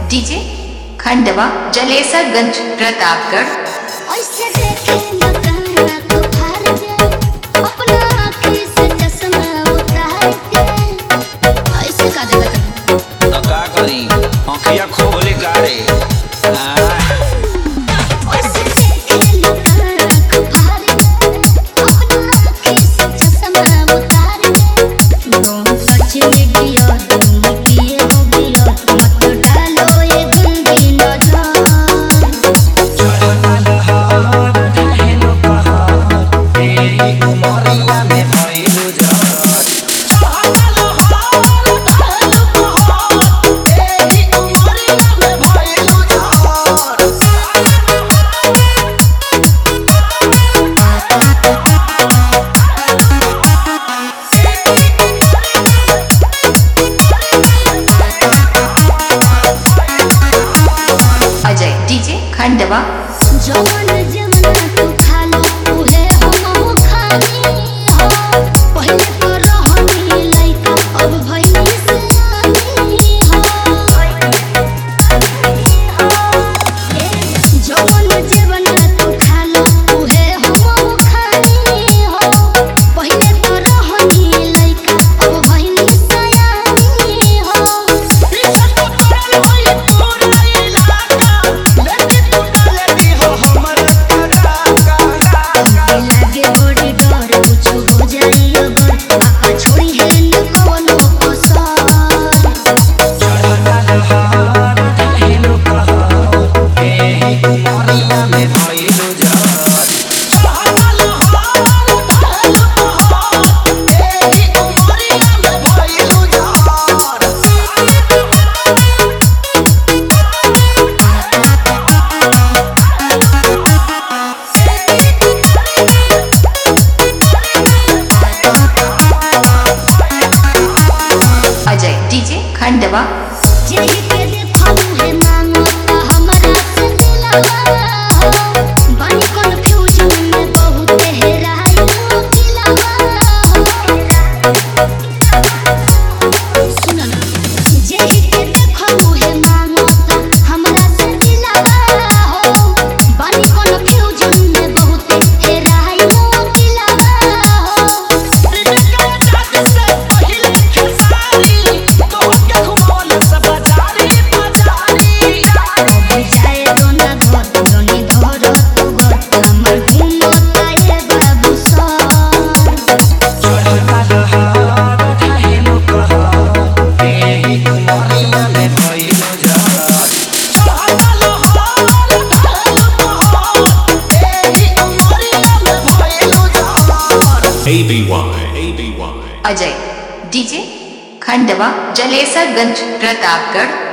DJ Khandwa Jalesarganj Pratapgarh. ऐसे देखे मकाना को फार दे, अपना आँखी से चश्मा उतार के। ऐसे का देगा तू? तो का करी आँखिया खोले का रे। ऐसे देखे मकाना को फार दे, अपना आँखी से चश्मा उतार के। तुम सच में दिया, तुम किए हो दिया, मत डालो ये गंदी नजर। अजय डीजे खंडवा। जवन जमना तू खालो उहे हमहु खानी हो। पहिले तो रहनी लइका, अब भइनी सयानी हो। जवन जमना तू खालो उहे हमहु खानी हो। पहिले तो रहनी लइका, अब भइनी सयानी हो। लागे बड़ी डर कुछ हो जाई अगर, आका छोड़ी है न कवनो कसर। अजय डीजे खंडवा। जेहि के देखऊ है मांगो त हमरा से दिलवा हो। बनी कन्फ्यूजन में बहुत हेराई किलवा हो। सुन ना, जेहि के देखऊ है मांगो त हमरा से दिलवा हो। बनी कन्फ्यूजन में बहुत हेराई किलवा हो। जाए दोना घर दोनी धर तू घर, हमर घूमता ये बाबू ABY. अजय डीजे खंडवा जलेसरगंज प्रतापगढ़।